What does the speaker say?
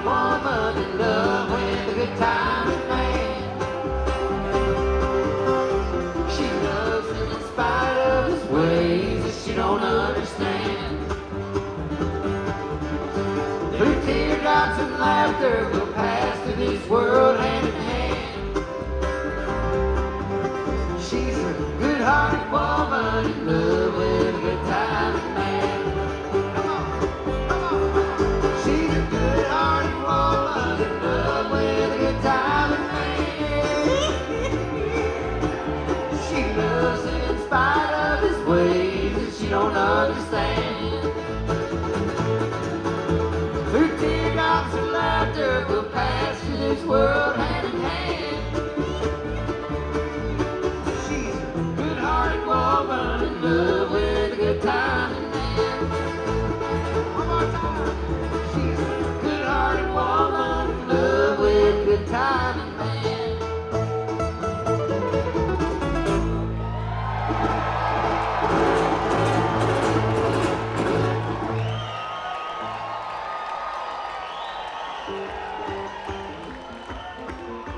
woman in love with a good time man. She loves him in spite of his ways that she don't understand. Through teardrops and laughter, we'll pass through this world hand in hand. She's a good-hearted woman in love with a good time man. Come on, come on. She's a good-hearted woman in love with a good time man. She loves him in spite of his ways that she don't understand. Through teardrops and laughter, we'll pass through this world hand in hand.